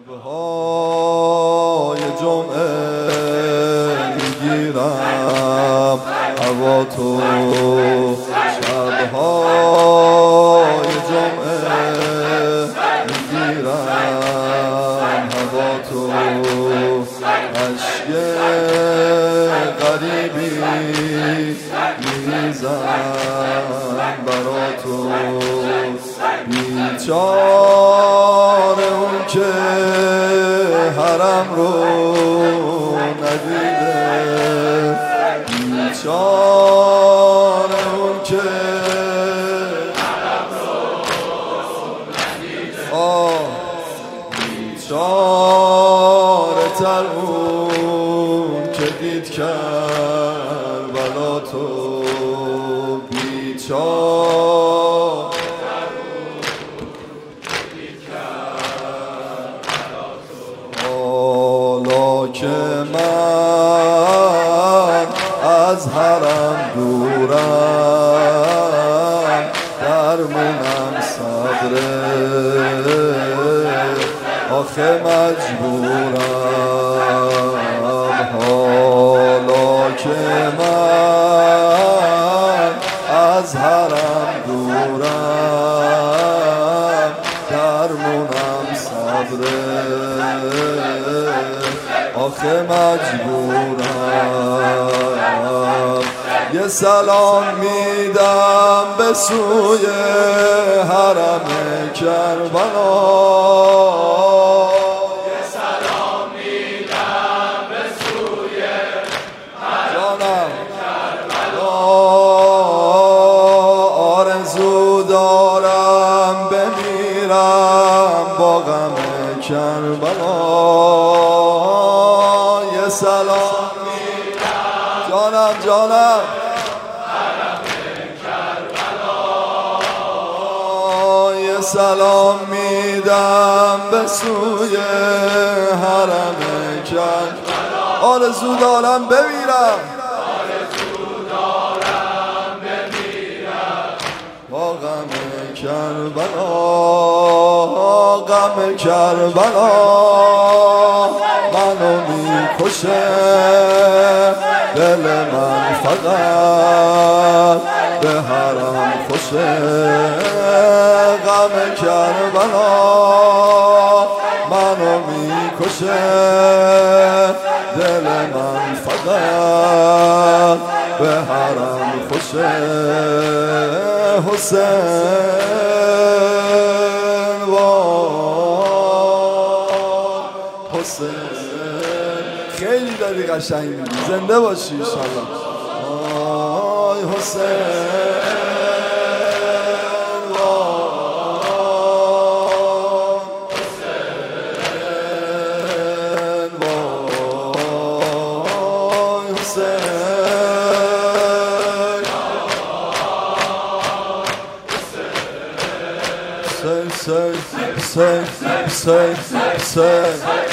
شبهای جمعه میگیرم هوا تو، شبهای جمعه میگیرم هوا تو، عشق غریبی میریزم برا تو، بیچاره اون که حرم رو ندیده، بیچاره اون که حرم رو ندیده، بیچاره تر اون که دید کربلا تو، بیچاره که من از حرم دورم، درمونم صبره آخه مجبورم، حالا که من از حرم دورم، درمونم صبره آخه مجبورم، یه سلام میدم به سوی حرم کربلا، یه سلام میدم به سوی حرم کربلا، آرزو دارم بمیرم با غم کربلا، سلام میدم جانم حرم کربلا، یه سلام میدم به سوی حرم کربلا، آرزو دارم بمیرم با غم کربلا، غم کربلا منو میکشه، دل من فقط به حرم خوشه، غم کربلا منو میکشه، دل من فقط به حرم خوشه، حسین و حسین خیلی داری قشنگ میگی، زنده باشی انشالله. آی حسین say